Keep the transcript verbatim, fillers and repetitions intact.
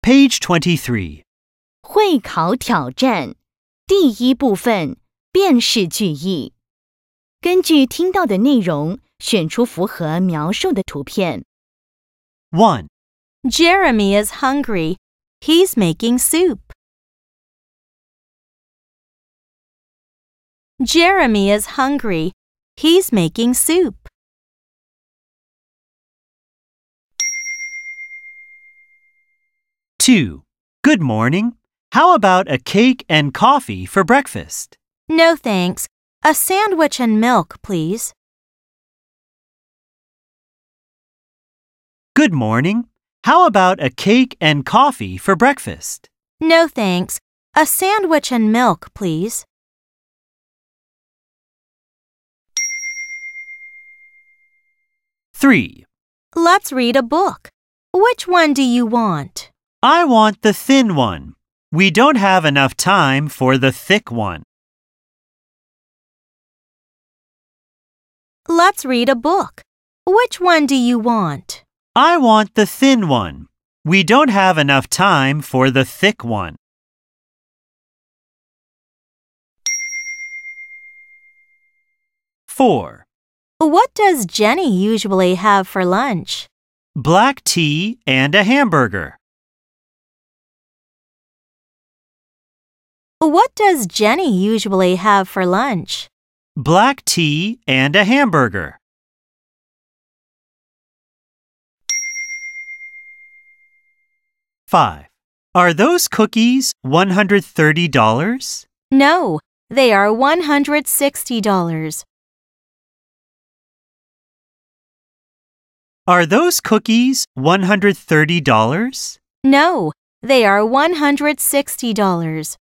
Page twenty-three. 会考挑战第一部分辨识句意。根据听到的内容，选出符合描述的图片。 one. Jeremy is hungry. He's making soup. Jeremy is hungry. He's making soup. two. Good morning. How about a cake and coffee for breakfast? No thanks. A sandwich and milk, please. Good morning. How about a cake and coffee for breakfast? No thanks. A sandwich and milk, please. three. Let's read a book. Which one do you want? I want the thin one. We don't have enough time for the thick one. Let's read a book. Which one do you want? I want the thin one. We don't have enough time for the thick one. four. What does Jenny usually have for lunch? Black tea and a hamburger. What does Jenny usually have for lunch? Black tea and a hamburger. five. Are those cookies one hundred thirty dollars? No, they are one hundred sixty dollars. Are those cookies one hundred thirty dollars? No, they are one hundred sixty dollars.